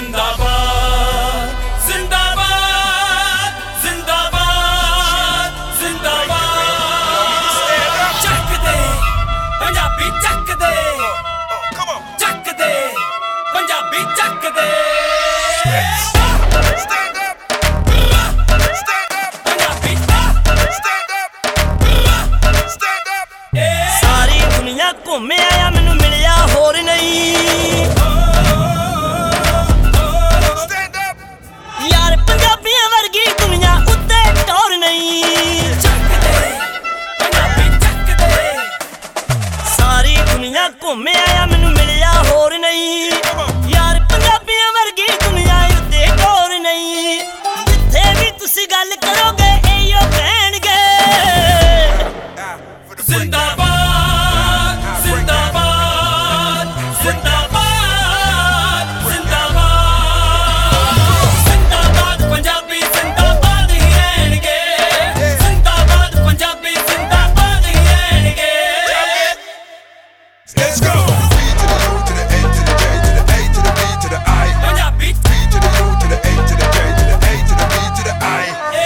ਜ਼ਿੰਦਾਬਾਦ ਜ਼ਿੰਦਾਬਾਦ ਜ਼ਿੰਦਾਬਾਦ ਜ਼ਿੰਦਾਬਾਦ ਚੱਕ ਦੇ ਪੰਜਾਬੀ ਚੱਕ ਦੇ ਚੱਕ ਦੇ ਪੰਜਾਬੀ ਚੱਕ ਦੇ ਸਾਰੀ ਦੁਨੀਆ ਘੁੰਮ ਆਇਆ ਮੈਨੂੰ ਮਿਲਿਆ ਹੋਰ ਨਹੀਂ ਯਾਰ ਪੰਜਾਬੀਆਂ ਵਰਗੀ ਦੁਨੀਆ ਉੱਤੇ ਟੌਰ ਨਹੀਂ ਸਾਰੀ ਦੁਨੀਆ ਘੁੰਮ ਆਇਆ ਮੈਨੂੰ ਮਿਲਿਆ ਹੋਰ ਨਹੀਂ ਯਾਰ ਪੰਜਾਬੀਆਂ ਵਰਗੀ ਦੁਨੀਆ ਉੱਤੇ ਟੌਰ ਨਹੀਂ ਜਿੱਥੇ ਵੀ ਤੁਸੀਂ ਗੱਲ ਕਰੋਗੇ ਇਹੋ ਕਹਿਣਗੇ ਜ਼ਿੰਦਾਬਾਦ ਜ਼ਿੰਦਾਬਾਦ ਜ਼ਿੰਦਾਬਾਦ ਜ਼ਿੰਦਾਬਾਦ ਜ਼ਿੰਦਾਬਾਦ ਪੰਜਾਬੀ ਜ਼ਿੰਦਾਬਾਦ ਹੀ ਰਹਿਣਗੇ ਜ਼ਿੰਦਾਬਾਦ ਪੰਜਾਬੀ ਜ਼ਿੰਦਾਬਾਦ ਹੀ ਰਹਿਣਗੇ Let's go! B to the U to the N to the J to the A to the B to the I. Punjabi B to the U to the A to the J to the A to the B to the I.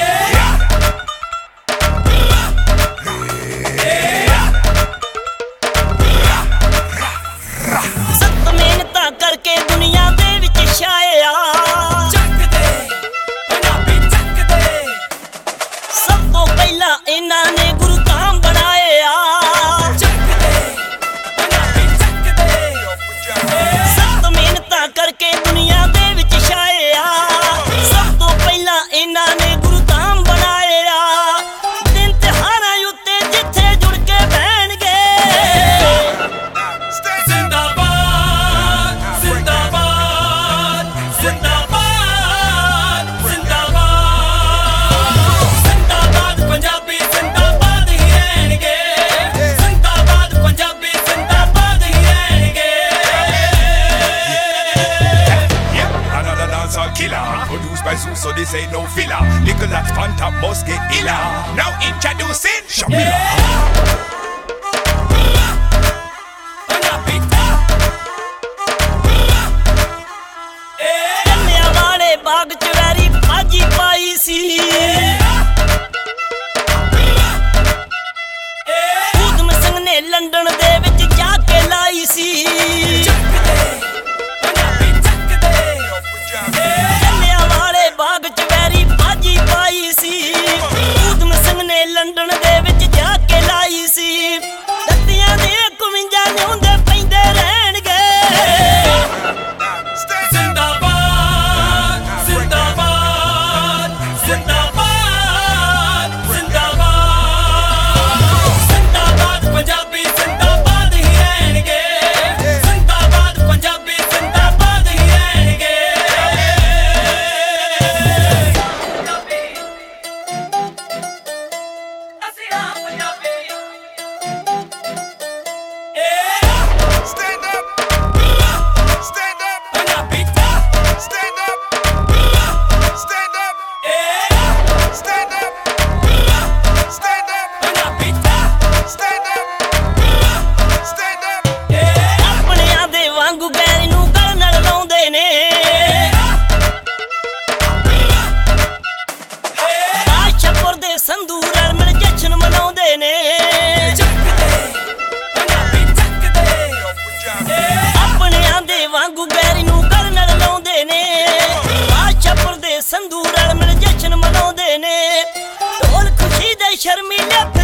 ਸਖਤ ਮਿਹਨਤਾਂ ਕਰਕੇ ਦੁਨੀਆ ਦੇ ਵਿੱਚ ਛਾਇਆ ਚੱਕ ਦੇ ਪੰਜਾਬੀ ਚੱਕ ਦੇ ਸਭ ਤੋਂ ਪਹਿਲਾਂ ਇਹਨਾਂ ਨੇ ਗੁਰੂ ਧਾਮ ਬਣਾਏ ਆ ਚੱਕ ਦੇ ਪੰਜਾਬੀ ਚੱਕ ਦੇ ਸਖਤ ਮਿਹਨਤਾਂ ਕਰਕੇ ਦੁਨੀਆ ਦੇ ਵਿੱਚ ਛਾਇਆ ਸਭ ਤੋਂ ਪਹਿਲਾਂ ਇਹਨਾਂ ਨੇ ਗੁਰੂ ਧਾਮ ਬਣਾਏ ਆ ਦਿਨ ਤਿਉਹਾਰਾਂ ਉੱਤੇ ਜਿੱਥੇ ਜੁੜ ਕੇ ਬਹਿਣਗੇ ਜ਼ਿੰਦਾਬਾਦ ਜ਼ਿੰਦਾਬਾਦ ਜ਼ਿੰਦਾਬਾਦ ਜ਼ਿੰਦਾਬਾਦ ਜ਼ਿੰਦਾਬਾਦ ਪੰਜਾਬੀ ਜ਼ਿੰਦਾਬਾਦ ਹੀ ਰਹਿਣਗੇ ਜ਼ਿੰਦਾਬਾਦ ਪੰਜਾਬੀ ਜ਼ਿੰਦਾਬਾਦ ਹੀ ਰਹਿਣਗੇ Another dancehall killer, produced by Zeus, so this ain't no filler. Little that's on top, must get iller. Now introducing Shamila. Punjabi ਕੰਨਿਆਂ ਵਾਲੇ ਬਾਗ ਚ ਵੈਰੀ ਭਾਜੀ ਪਾਈ ਸੀ ਊਧਮ ਸਿੰਘ ਨੇ ਲੰਡਨ ਦੇ ਵਿੱਚ ਜਾ ਕੇ ਲਾਈ ਸੀ ਪੰਜਾਬੀ ਚੱਕ ਦੇ ਕੰਨਿਆਂ ਵਾਲੇ ਬਾਗ ਚ ਵੈਰੀ ਭਾਜੀ ਪਾਈ ਸੀ ਊਧਮ ਸਿੰਘ ਨੇ ਲੰਡਨ ਦੇ ਵਿੱਚ ਜਾ ਕੇ ਲਾਈ ਸੀ ਦੱਤੀਆਂ ਦੇ 51 ਲਿਆਉਂਦੇ ਪੈਂਦੇ ਰਹਿਣਗੇ ਜ਼ਿੰਦਾਬਾਦ ਜ਼ਿੰਦਾਬਾਦ ਜ਼ਿੰਦਾਬਾਦ ਜ਼ਿੰਦਾਬਾਦ ਜ਼ਿੰਦਾਬਾਦ ਪੰਜਾਬੀ ਜ਼ਿੰਦਾਬਾਦ ਹੀ ਰਹਿਣਗੇ ਜ਼ਿੰਦਾਬਾਦ ਪੰਜਾਬੀ ਜ਼ਿੰਦਾਬਾਦ ਹੀ ਰਹਿਣਗੇ ਅਸੀਂ ਆ Punjabi Stand up! Stand up! Punjabi Stand up! Stand up! Stand up! Stand up! Punjabi Stand up! Stand up! ਆਪਣਿਆਂ ਦੇ ਵਾਂਗੂ ਗੈਰ ਨੂੰ ਗਲ ਨਾਲ ਲਾਉਂਦੇ ਨੇ ਆਸ਼ਾਪੁਰ ਦੇ ਸੰਧੂ ਰਲ ਮਿਲ ਜਸ਼ਨ ਮਨਾਉਂਦੇ ਨੇ ਪੰਜਾਬੀ ਚੱਕ ਦੇ ਆਪਣਿਆਂ ਦੇ ਵਾਂਗੂ ਗੈਰ ਨੂੰ ਗਲ ਨਾਲ ਲਾਉਂਦੇ ਨੇ ਆਸ਼ਾਪੁਰ ਦੇ ਸੰਧੂ ਰਲ ਮਿਲ ਜਸ਼ਨ ਮਨਾਉਂਦੇ ਨੇ ਢੋਲ ਖੁਸ਼ੀ ਦੇ ਸ਼ਰਮੀਲੇ